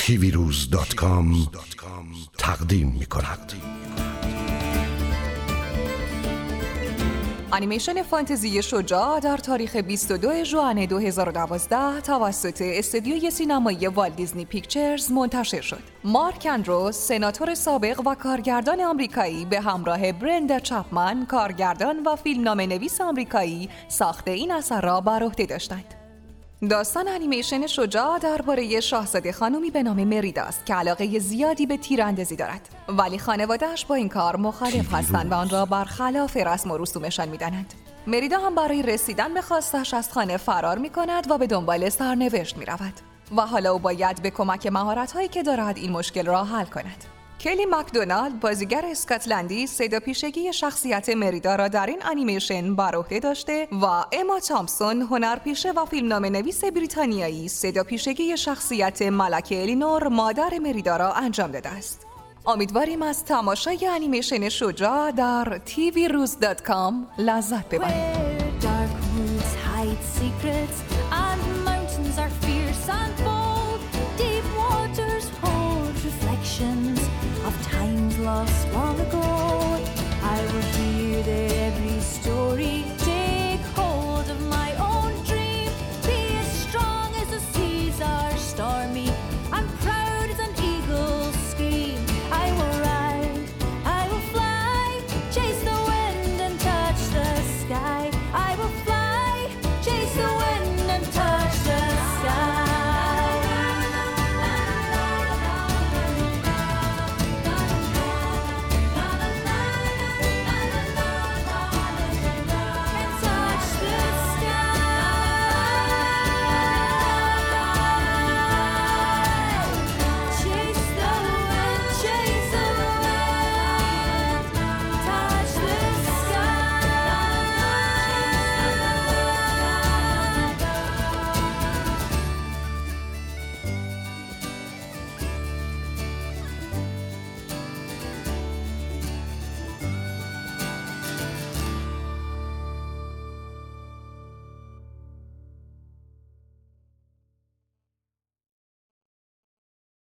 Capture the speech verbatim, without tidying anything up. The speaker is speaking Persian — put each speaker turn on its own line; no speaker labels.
تیوی روز دات کام تقدیم می کند.
انیمیشن فانتزی شجاع در تاریخ بیست و دوم ژوئن دو هزار و دوازده توسط استودیوی سینمایی والت دیزنی پیکچرز منتشر شد. مارک اندروز، سناتور سابق و کارگردان آمریکایی، به همراه برندا چپمن، کارگردان و فیلمنامه‌نویس آمریکایی، ساخت این اثر را بر عهده داشتند. داستان انیمیشن شجاع درباره شاهزاده خانومی به نام مریدا است که علاقه زیادی به تیراندازی دارد، ولی خانواده‌اش با این کار مخالف هستند و آن را برخلاف رسم و رسومشان می‌دانند. مریدا هم برای رسیدن به خواستش از خانه فرار می‌کند و به دنبال سرنوشت می‌رود و حالا او باید به کمک مهارت‌هایی که دارد این مشکل را حل کند. کلی مکدونالد، بازیگر اسکاتلندی، صداپیشگی شخصیت مریدا را در این انیمیشن بر عهده داشته و اما تامپسون، هنرپیشه و فیلمنامه‌نویس بریتانیایی، صداپیشگی شخصیت ملکه الینور، مادر مریدا را انجام داده است. امیدواریم از تماشای انیمیشن شجاع در تیوی روز دات کام لذت ببرید.
Of times lost long ago, I will hear their